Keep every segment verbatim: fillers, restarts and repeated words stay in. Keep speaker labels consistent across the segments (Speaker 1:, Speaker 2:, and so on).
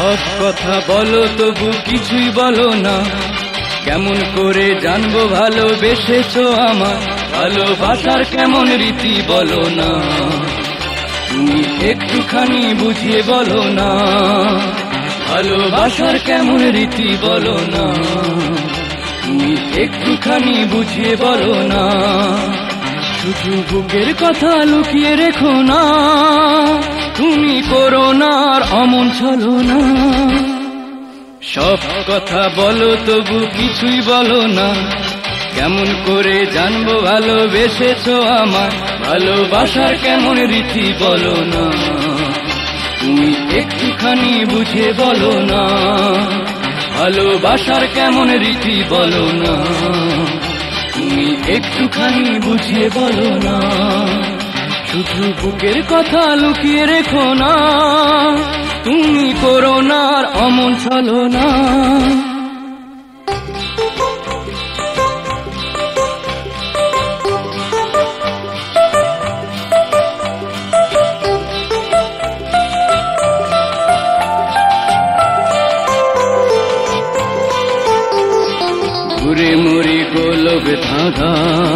Speaker 1: সব কথা বলো তবু কিছুই বলো না, কেমন করে জানবো ভালোবেসেছো আমার, ভালোবাসার কেমন রীতি বলো না, তুমি একটুখানি বুঝিয়ে বলো না, ভালোবাসার কেমন রীতি বলো না, তুমি একটুখানি বুঝিয়ে বলো না। শুধু বুকের কথা লুকিয়ে রেখো না, তুমি করো না আর অমন ছলো না। সব কথা বলো তবু কিছুই বলো না, কেমন করে জানবো ভালোবেসেছো আমার, ভালোবাসার কেমন রীতি বলো না, তুমি একটুখানি বুঝে বলো না, ভালোবাসার কেমন রীতি বলো না, তুমি একটুখানি বুঝিয়ে বলো না। শুধু বুকের কথা লুকিয়ে রেখো না, তুমি করো না আর অমন ছলো না। ঘুরে মরি গোলক ধাঁধা,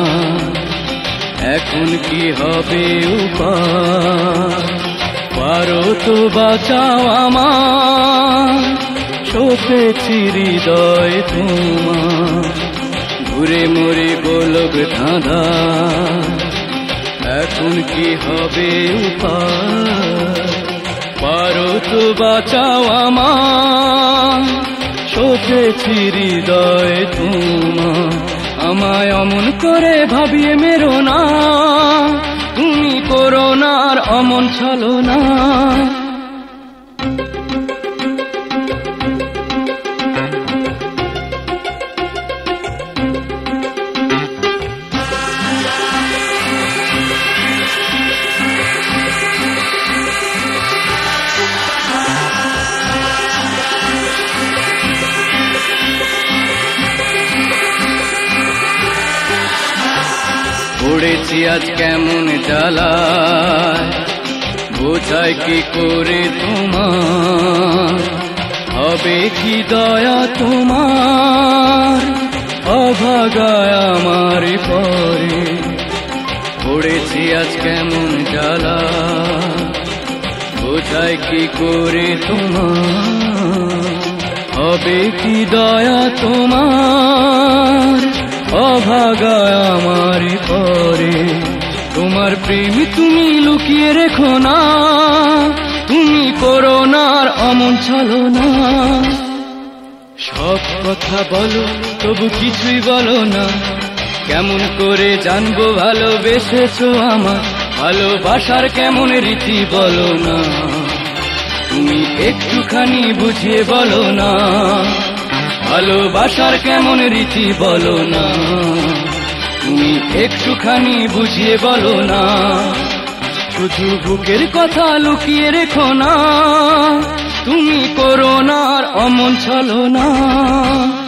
Speaker 1: এখন কি হবে উপায়, পারো তো বাঁচাও আমার, সপেছি হৃদয় তোমার। ঘুরে মরি গোলক ধাঁধা, এখন কি হবে উপায়, পারো তো বাঁচাও আমার, সপেছি হৃদয় তোমার। আমায় অমন করে ভাবিয়ে মেরো না, তুমি করো না আর অমন ছলো না। পড়েছি আজ কেমন জ্বালায়, বোঝায় কি করে তোমার, হবে কি দয়া তোমার, অভাগায় আমার পরে। পড়েছি আজ কেমন জ্বালায়, বোঝায় কি করে তোমার, হবে কি দয়া তোমার, অভাগায় আমার পরে। তোমার প্রেম তুমি লুকিয়ে রেখো না, তুমি করো না আর অমন ছলো না। সব কথা বলো তবু কিছুই বলো না, কেমন করে জানবো ভালোবেসেছো আমার, ভালোবাসার কেমন রীতি বলো না, তুমি একটুখানি বুঝিয়ে বলো না, ভালোবাসার কেমন রীতি বলো না, তুমি একটুখানি বুঝিয়ে বলো না। শুধু বুকের কথা লুকিয়ে রেখো না, তুমি করো না আর অমন ছলো না।